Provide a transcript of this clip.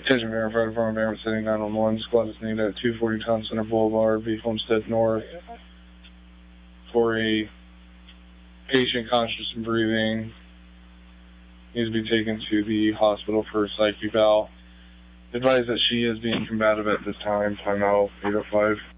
Attention verified from Amherst City 911. Squad is needed at 240 Town Center Boulevard, B. Homestead North, for a patient conscious and breathing. Needs to be taken to the hospital for a psych eval. Advise that she is being combative at this time. Time out, 805.